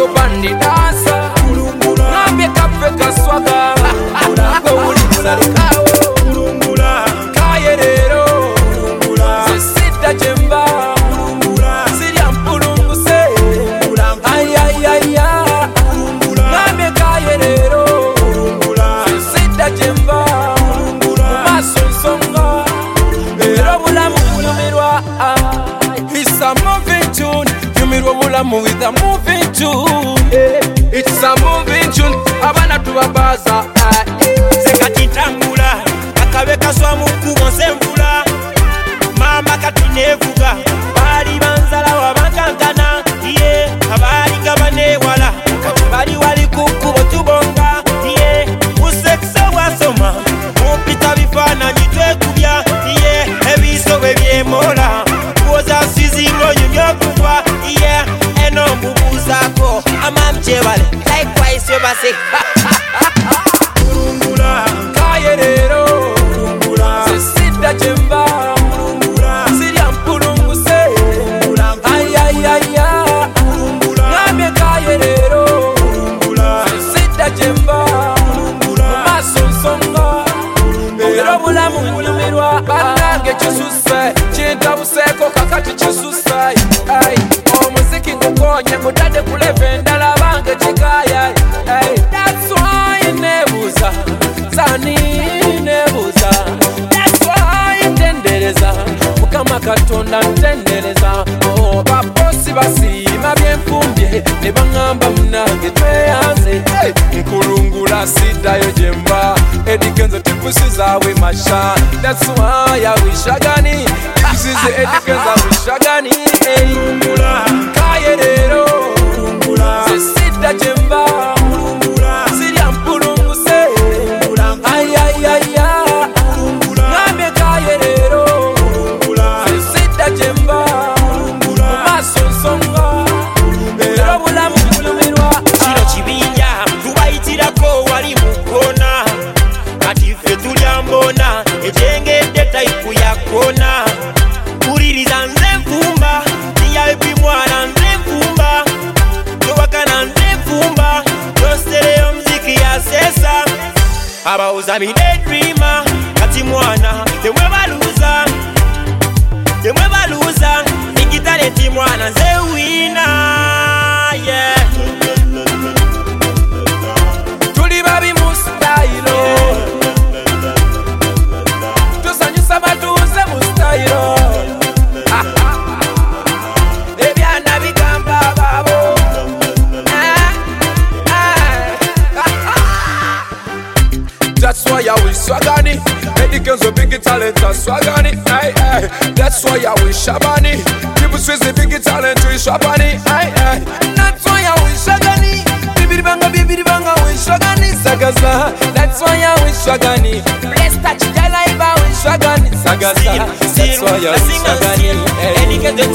Disco bandi dansa Nambe kafe kaswaga Go uli kusarukawo Kayerero Sesita jemba Siria mpulungu se Ay ay ay ay Nambe kayerero Sesita jemba Maso songa Ero bulamu kunumirwa It's a moving tune Yumirwa bulamu with a moving tune It's a moving tune Abana tuwabaza Sekati ntangula Akabe kaswa mukubo nsemvula Mama katinevuga Bali banzala wabakankana Iye abali gabanewala Katibali wali kukubo tubonga Iye useksa wasoma Mupita bifana njitwe kubya Iye ebiso webyemola Kuoza sizingo nyonyokubwa Iye eno mbubuzako Amamchewale Likewise yobase Kayerero Sesita jemba Siria mpulungu se Ay ay ay ay Nambe kayerero Sesita jemba Maso songa Ero bulamu kunumirwa Banange chisuse Chintabuseko kakati chisuse Ay Omuziki ngukonye Mudade kuleve ndala bange chikaya Ay That's why nebuza Zani nebuza That's why ntendereza Mukama katonda ntendereza Oh baposi basima byemfumbye Nebangamba munange tweyanze Nkulungula sidayo jemba Edikenzo tipusi zawe masha That's why I wish agani Tipusize edikenzo wish agani Kayerero Sesita jemba Siria mpulungu se Ay ay ay ay Nambe kayerero Sesita jemba Maso songa Ero bulamu kunumirwa Kino kibinja tubayitirako wali mukona Kati ffe tulya mbona ejengedde taipu yakona Kuliriza nze nfumba VIP mwana nze nfumba Towakana nze nfumba Tostereyo mziki ya sesa Abawuza mi daydreamer Kati mwana temwe baluza Nikitalenti mwana nze wina yeah. Tuli babi mu style Tusanyusa batuuze mu style Ebyana bigamba babo That's why I wish swagani Edikenzo big talent a swagani ay, ay. That's why I wish Shabani People swizz the big talent to Shabani ay, ay. That's why I wish Shagani Bibidi banga wish Shagani Sagaza That's why I wish Shagani Bless touch Jalaiba wish Shagani Sagaza That's why I wish Shagani